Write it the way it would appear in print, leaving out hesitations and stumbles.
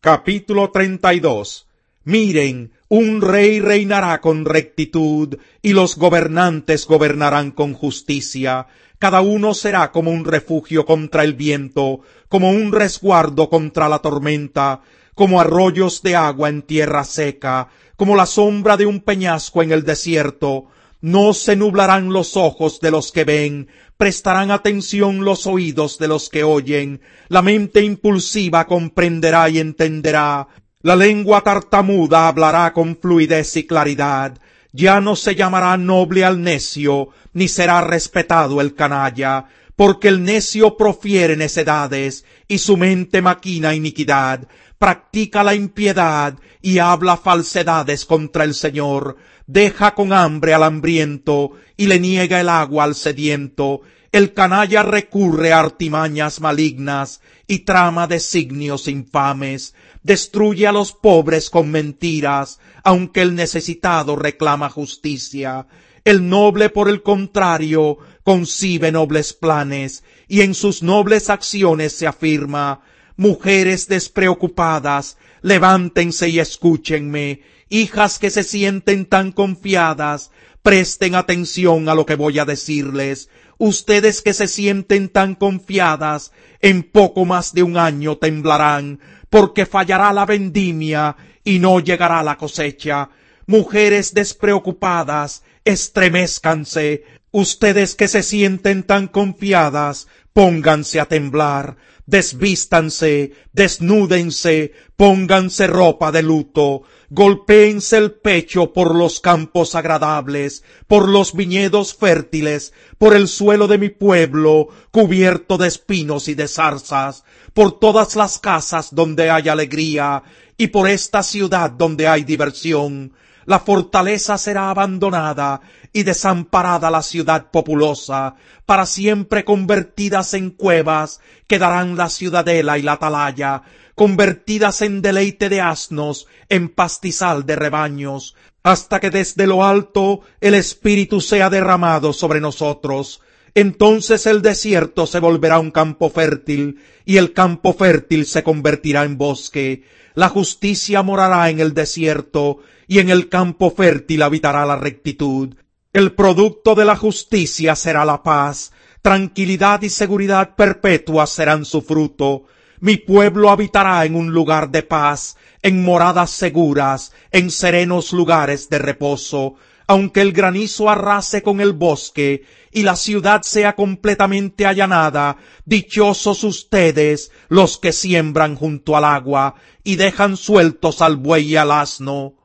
Capítulo 32. Miren, un rey reinará con rectitud, y los gobernantes gobernarán con justicia. Cada uno será como un refugio contra el viento, como un resguardo contra la tormenta, como arroyos de agua en tierra seca, como la sombra de un peñasco en el desierto. No se nublarán los ojos de los que ven, prestarán atención los oídos de los que oyen, la mente impulsiva comprenderá y entenderá, la lengua tartamuda hablará con fluidez y claridad. Ya no se llamará noble al necio, ni será respetado el canalla, porque el necio profiere necedades, y su mente maquina iniquidad, practica la impiedad, y habla falsedades contra el Señor, deja con hambre al hambriento, y le niega el agua al sediento. El canalla recurre a artimañas malignas, y trama designios infames, destruye a los pobres con mentiras, aunque el necesitado reclama justicia. El noble, por el contrario, concibe nobles planes, y en sus nobles acciones se afirma. Mujeres despreocupadas, levántense y escúchenme. Hijas que se sienten tan confiadas, presten atención a lo que voy a decirles. Ustedes que se sienten tan confiadas, en poco más de un año temblarán, porque fallará la vendimia y no llegará la cosecha. Mujeres despreocupadas, estremézcanse. Ustedes que se sienten tan confiadas, pónganse a temblar. Desvístanse, desnúdense, pónganse ropa de luto, golpéense el pecho por los campos agradables, por los viñedos fértiles, por el suelo de mi pueblo, cubierto de espinos y de zarzas, por todas las casas donde hay alegría, y por esta ciudad donde hay diversión. La fortaleza será abandonada, y desamparada la ciudad populosa, para siempre convertidas en cuevas, quedarán la ciudadela y la atalaya, convertidas en deleite de asnos, en pastizal de rebaños, hasta que desde lo alto el Espíritu sea derramado sobre nosotros. Entonces el desierto se volverá un campo fértil, y el campo fértil se convertirá en bosque. La justicia morará en el desierto, y en el campo fértil habitará la rectitud. El producto de la justicia será la paz, tranquilidad y seguridad perpetua serán su fruto. Mi pueblo habitará en un lugar de paz, en moradas seguras, en serenos lugares de reposo. Aunque el granizo arrase con el bosque, y la ciudad sea completamente allanada, dichosos ustedes, los que siembran junto al agua, y dejan sueltos al buey y al asno.